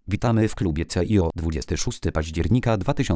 Witamy w klubie CIO 26 października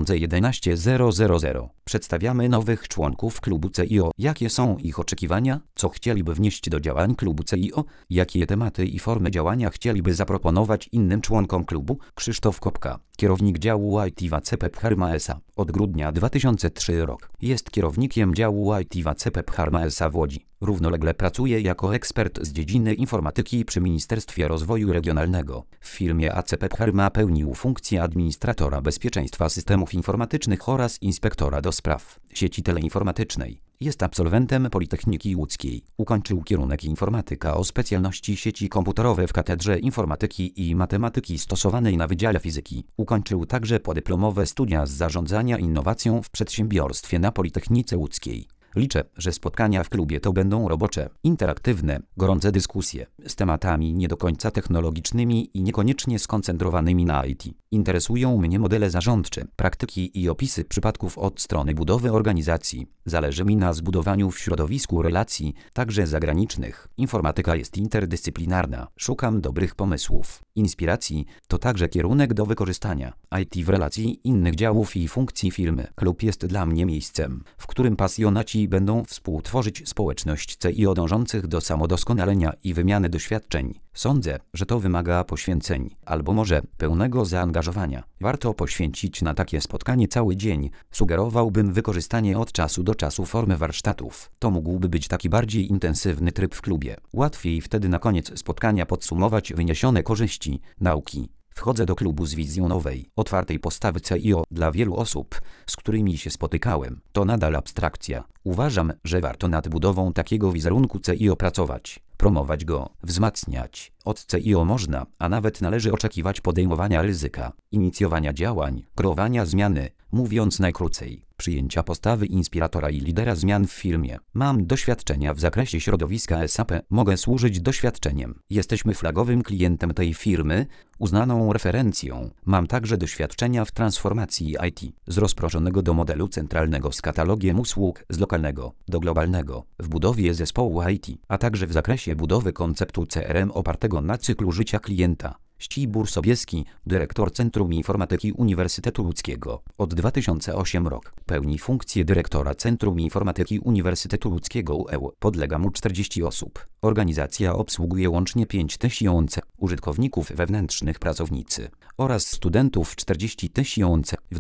2011 000. Przedstawiamy nowych członków klubu CIO. Jakie są ich oczekiwania? Co chcieliby wnieść do działań klubu CIO? Jakie tematy i formy działania chcieliby zaproponować innym członkom klubu? Krzysztof Kopka, kierownik działu IT w ACP Pharma SA. Od grudnia 2003 rok. Jest kierownikiem działu IT w ACP Pharma SA w Łodzi. Równolegle pracuje jako ekspert z dziedziny informatyki przy Ministerstwie Rozwoju Regionalnego. W firmie ACP Pharma pełnił funkcję administratora bezpieczeństwa systemów informatycznych oraz inspektora do spraw sieci teleinformatycznej. Jest absolwentem Politechniki Łódzkiej. Ukończył kierunek informatyka o specjalności sieci komputerowe w Katedrze Informatyki i Matematyki Stosowanej na Wydziale Fizyki. Ukończył także podyplomowe studia z zarządzania innowacją w przedsiębiorstwie na Politechnice Łódzkiej. Liczę, że spotkania w klubie to będą robocze, interaktywne, gorące dyskusje z tematami nie do końca technologicznymi i niekoniecznie skoncentrowanymi na IT. Interesują mnie modele zarządcze, praktyki i opisy przypadków od strony budowy organizacji. Zależy mi na zbudowaniu w środowisku relacji, także zagranicznych. Informatyka jest interdyscyplinarna. Szukam dobrych pomysłów. Inspiracji to także kierunek do wykorzystania IT w relacji innych działów i funkcji firmy. Klub jest dla mnie miejscem, w którym pasjonaci będą współtworzyć społeczność CIO dążących do samodoskonalenia i wymiany doświadczeń. Sądzę, że to wymaga poświęceń, albo może pełnego zaangażowania. Warto poświęcić na takie spotkanie cały dzień. Sugerowałbym wykorzystanie od czasu do czasu formy warsztatów. To mógłby być taki bardziej intensywny tryb w klubie. Łatwiej wtedy na koniec spotkania podsumować wyniesione korzyści, nauki. Wchodzę do klubu z wizją nowej, otwartej postawy CIO. Dla wielu osób, z którymi się spotykałem, to nadal abstrakcja. Uważam, że warto nad budową takiego wizerunku CIO pracować, promować go, wzmacniać. Od CIO można, a nawet należy oczekiwać podejmowania ryzyka, inicjowania działań, kreowania zmiany, mówiąc najkrócej, przyjęcia postawy inspiratora i lidera zmian w firmie. Mam doświadczenia w zakresie środowiska SAP, mogę służyć doświadczeniem. Jesteśmy flagowym klientem tej firmy, uznaną referencją. Mam także doświadczenia w transformacji IT, z rozproszonego do modelu centralnego z katalogiem usług, z lokalnego do globalnego, w budowie zespołu IT, a także w zakresie budowy konceptu CRM opartego na cyklu życia klienta. Ścibór Sobieski, dyrektor Centrum Informatyki Uniwersytetu Łódzkiego. Od 2008 rok. Pełni funkcję dyrektora Centrum Informatyki Uniwersytetu Łódzkiego UEU. Podlega mu 40 osób. Organizacja obsługuje łącznie 5000 użytkowników wewnętrznych, pracownicy oraz studentów 40 000. W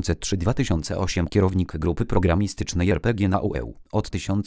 2003-2008 kierownik grupy programistycznej RPG na UEU. Od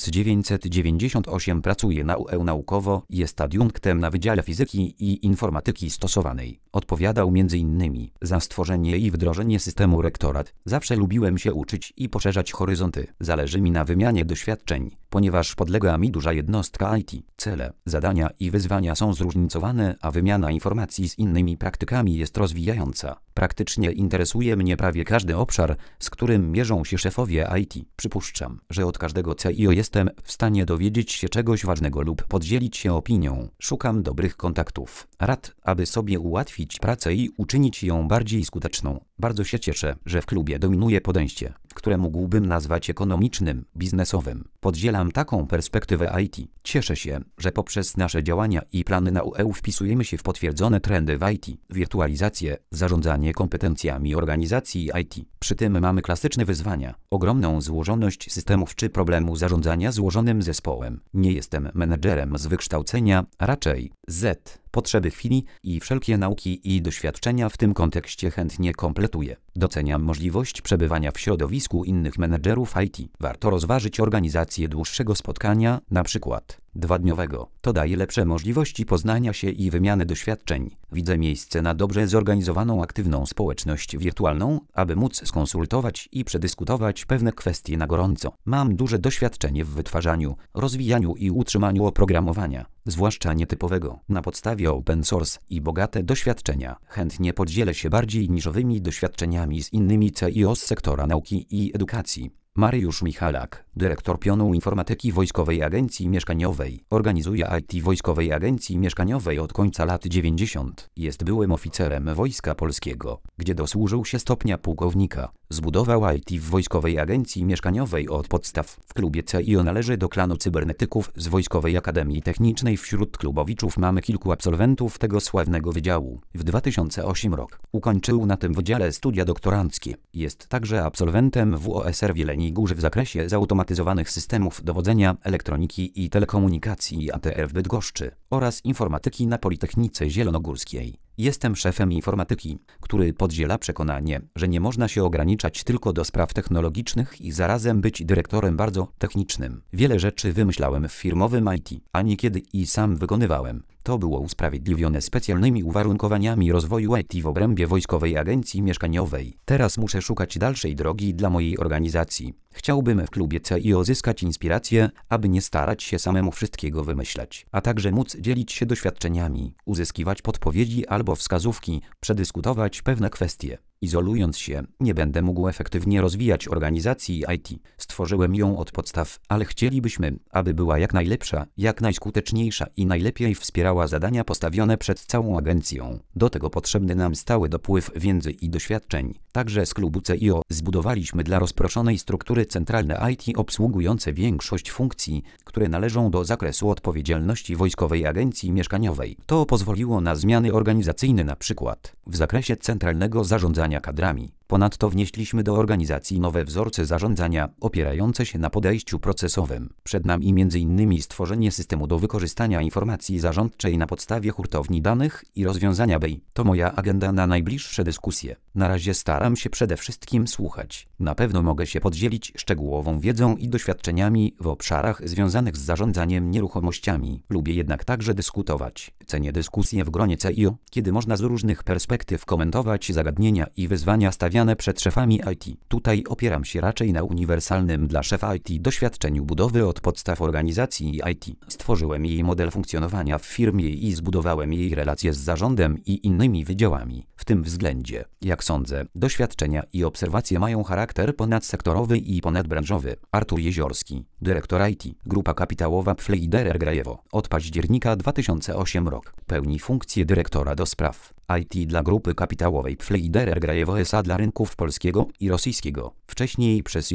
1998 pracuje na UEU naukowo, jest adiunktem na Wydziale Fizyki i Informatyki Stosowanej. Odpowiadał m.in. za stworzenie i wdrożenie systemu rektorat. Zawsze lubiłem się uczyć i poszerzać horyzonty. Zależy mi na wymianie doświadczeń, ponieważ podlega mi duża jednostka IT. Cele, zadania i wyzwania są zróżnicowane, a wymiana informacji z innymi praktykami jest rozwijająca. Praktycznie interesuje mnie prawie każdy obszar, z którym mierzą się szefowie IT. Przypuszczam, że od każdego CIO jestem w stanie dowiedzieć się czegoś ważnego lub podzielić się opinią. Szukam dobrych kontaktów, rad, aby sobie ułatwić pracę i uczynić ją bardziej skuteczną. Bardzo się cieszę, że w klubie dominuje podejście, które mógłbym nazwać ekonomicznym, biznesowym. Podzielam taką perspektywę IT. Cieszę się, że poprzez nasze działania i plany na UEU wpisujemy się w potwierdzone trendy w IT, wirtualizację, zarządzanie kompetencjami organizacji IT. Przy tym mamy klasyczne wyzwania, ogromną złożoność systemów czy problemu zarządzania złożonym zespołem. Nie jestem menedżerem z wykształcenia, a raczej potrzeby chwili i wszelkie nauki i doświadczenia w tym kontekście chętnie kompletuję. Doceniam możliwość przebywania w środowisku innych menedżerów IT. Warto rozważyć organizację dłuższego spotkania, np. 2-dniowego. To daje lepsze możliwości poznania się i wymiany doświadczeń. Widzę miejsce na dobrze zorganizowaną, aktywną społeczność wirtualną, aby móc skonsultować i przedyskutować pewne kwestie na gorąco. Mam duże doświadczenie w wytwarzaniu, rozwijaniu i utrzymaniu oprogramowania, zwłaszcza nietypowego, na podstawie open source i bogate doświadczenia. Chętnie podzielę się bardziej niszowymi doświadczeniami z innymi CIO z sektora nauki i edukacji. Mariusz Michalak, dyrektor pionu informatyki Wojskowej Agencji Mieszkaniowej. Organizuje IT Wojskowej Agencji Mieszkaniowej od końca lat 90. Jest byłym oficerem Wojska Polskiego, gdzie dosłużył się stopnia pułkownika. Zbudował IT w Wojskowej Agencji Mieszkaniowej od podstaw. W klubie CIO należy do klanu cybernetyków z Wojskowej Akademii Technicznej. Wśród klubowiczów mamy kilku absolwentów tego sławnego wydziału. W 2008 roku ukończył na tym wydziale studia doktoranckie. Jest także absolwentem WOSR w Jeleniej Górze w zakresie zautomatyzowanych systemów dowodzenia, elektroniki i telekomunikacji ATR w Bydgoszczy oraz informatyki na Politechnice Zielonogórskiej. Jestem szefem informatyki, który podziela przekonanie, że nie można się ograniczać tylko do spraw technologicznych i zarazem być dyrektorem bardzo technicznym. Wiele rzeczy wymyślałem w firmowym IT, a niekiedy i sam wykonywałem. To było usprawiedliwione specjalnymi uwarunkowaniami rozwoju IT w obrębie Wojskowej Agencji Mieszkaniowej. Teraz muszę szukać dalszej drogi dla mojej organizacji. Chciałbym w klubie CIO zyskać inspirację, aby nie starać się samemu wszystkiego wymyślać, a także móc dzielić się doświadczeniami, uzyskiwać podpowiedzi albo wskazówki, przedyskutować pewne kwestie. Izolując się, nie będę mógł efektywnie rozwijać organizacji IT. Stworzyłem ją od podstaw, ale chcielibyśmy, aby była jak najlepsza, jak najskuteczniejsza i najlepiej wspierała zadania postawione przed całą agencją. Do tego potrzebny nam stały dopływ wiedzy i doświadczeń. Także z klubu CIO zbudowaliśmy dla rozproszonej struktury centralne IT obsługujące większość funkcji, które należą do zakresu odpowiedzialności Wojskowej Agencji Mieszkaniowej. To pozwoliło na zmiany organizacyjne, na przykład w zakresie centralnego zarządzania kadrami. Ponadto wnieśliśmy do organizacji nowe wzorce zarządzania opierające się na podejściu procesowym. Przed nami m.in. stworzenie systemu do wykorzystania informacji zarządczej na podstawie hurtowni danych i rozwiązania BI. To moja agenda na najbliższe dyskusje. Na razie staram się przede wszystkim słuchać. Na pewno mogę się podzielić szczegółową wiedzą i doświadczeniami w obszarach związanych z zarządzaniem nieruchomościami. Lubię jednak także dyskutować. Cenię dyskusje w gronie CIO, kiedy można z różnych perspektyw komentować zagadnienia i wyzwania stawiane przed szefami IT. Tutaj opieram się raczej na uniwersalnym dla szefa IT doświadczeniu budowy od podstaw organizacji IT. Stworzyłem jej model funkcjonowania w firmie i zbudowałem jej relacje z zarządem i innymi wydziałami. W tym względzie, jak sądzę, doświadczenia i obserwacje mają charakter ponadsektorowy i ponadbranżowy. Artur Jeziorski, dyrektor IT, Grupa Kapitałowa Pfleiderer Grajewo. Od października 2008 roku pełni funkcję dyrektora do spraw IT dla Grupy Kapitałowej Pfleiderer Grajewo S.A. dla rynków polskiego i rosyjskiego. Wcześniej przez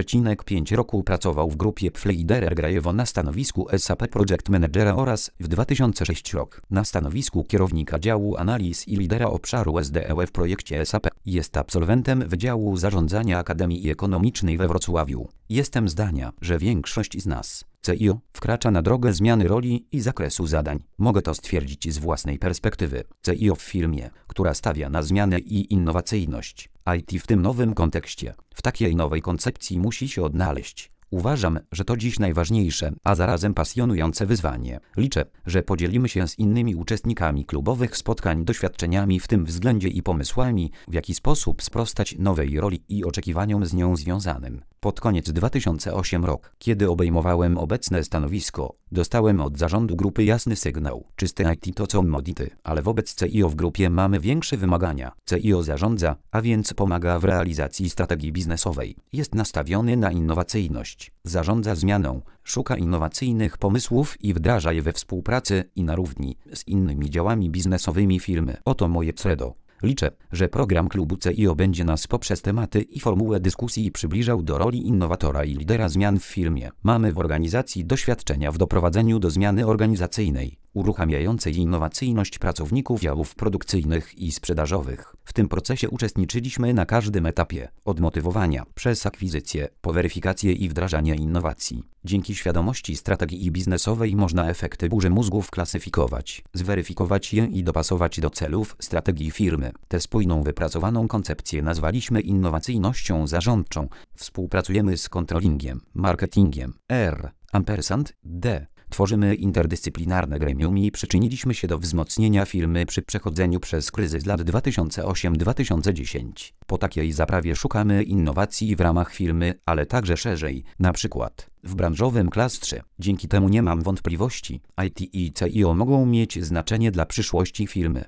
1,5 roku pracował w Grupie Pfleiderer Grajewo na stanowisku SAP Project Managera oraz w 2006 roku na stanowisku kierownika działu analiz i lidera obszaru SDE w projekcie SAP. Jest absolwentem Wydziału Zarządzania Akademii Ekonomicznej we Wrocławiu. Jestem zdania, że większość z nas CIO wkracza na drogę zmiany roli i zakresu zadań. Mogę to stwierdzić z własnej perspektywy. CIO w firmie, która stawia na zmianę i innowacyjność. IT w tym nowym kontekście, w takiej nowej koncepcji musi się odnaleźć. Uważam, że to dziś najważniejsze, a zarazem pasjonujące wyzwanie. Liczę, że podzielimy się z innymi uczestnikami klubowych spotkań doświadczeniami w tym względzie i pomysłami, w jaki sposób sprostać nowej roli i oczekiwaniom z nią związanym. Pod koniec 2008 roku, kiedy obejmowałem obecne stanowisko, dostałem od zarządu grupy jasny sygnał. Czyste IT to commodity, ale wobec CIO w grupie mamy większe wymagania. CIO zarządza, a więc pomaga w realizacji strategii biznesowej. Jest nastawiony na innowacyjność. Zarządza zmianą, szuka innowacyjnych pomysłów i wdraża je we współpracy i na równi z innymi działami biznesowymi firmy. Oto moje credo. Liczę, że program klubu CIO będzie nas poprzez tematy i formułę dyskusji przybliżał do roli innowatora i lidera zmian w firmie. Mamy w organizacji doświadczenia w doprowadzeniu do zmiany organizacyjnej, uruchamiającej innowacyjność pracowników działów produkcyjnych i sprzedażowych. W tym procesie uczestniczyliśmy na każdym etapie, od motywowania, przez akwizycję, po weryfikację i wdrażanie innowacji. Dzięki świadomości strategii biznesowej można efekty burzy mózgów klasyfikować, zweryfikować je i dopasować do celów strategii firmy. Tę spójną, wypracowaną koncepcję nazwaliśmy innowacyjnością zarządczą. Współpracujemy z controllingiem, marketingiem, D. Tworzymy interdyscyplinarne gremium i przyczyniliśmy się do wzmocnienia firmy przy przechodzeniu przez kryzys lat 2008-2010. Po takiej zaprawie szukamy innowacji w ramach firmy, ale także szerzej, na przykład w branżowym klastrze. Dzięki temu nie mam wątpliwości, IT i CIO mogą mieć znaczenie dla przyszłości firmy.